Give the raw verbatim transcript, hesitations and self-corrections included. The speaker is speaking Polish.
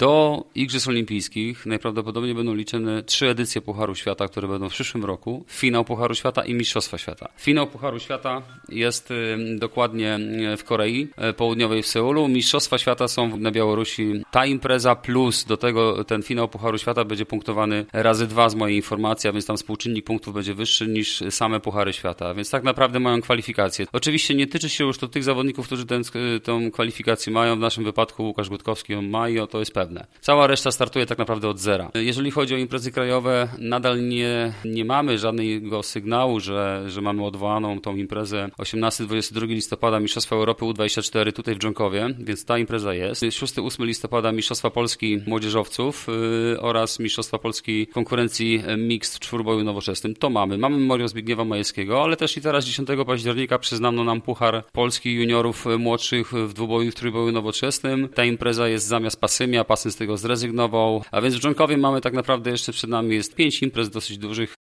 Do Igrzysk Olimpijskich najprawdopodobniej będą liczone trzy edycje Pucharu Świata, które będą w przyszłym roku. Finał Pucharu Świata i Mistrzostwa Świata. Finał Pucharu Świata jest dokładnie w Korei Południowej w Seulu. Mistrzostwa Świata są na Białorusi. Ta impreza plus do tego ten finał Pucharu Świata będzie punktowany razy dwa z mojej informacji, a więc tam współczynnik punktów będzie wyższy niż same Puchary Świata. A więc tak naprawdę mają kwalifikacje. Oczywiście nie tyczy się już to tych zawodników, którzy tę tą kwalifikację mają. W naszym wypadku Łukasz Gutkowski ją ma i o to jest pewne. Cała reszta startuje tak naprawdę od zera. Jeżeli chodzi o imprezy krajowe, nadal nie, nie mamy żadnego sygnału, że, że mamy odwołaną tą imprezę osiemnastego do dwudziestego drugiego listopada Mistrzostwa Europy U dwadzieścia cztery tutaj w Dżonkowie, więc ta impreza jest. szóstego do ósmego listopada Mistrzostwa Polski Młodzieżowców yy, oraz Mistrzostwa Polski konkurencji mixed w czwórboju nowoczesnym. To mamy. Mamy Memoriał Zbigniewa Majewskiego, ale też i teraz dziesiątego października przyznano nam Puchar Polski juniorów młodszych w dwuboju i w trójboju nowoczesnym. Ta impreza jest zamiast Pasymia, Pasym z tego zrezygnował, a więc w Dżonkowie mamy tak naprawdę jeszcze przed nami jest pięć imprez dosyć dużych.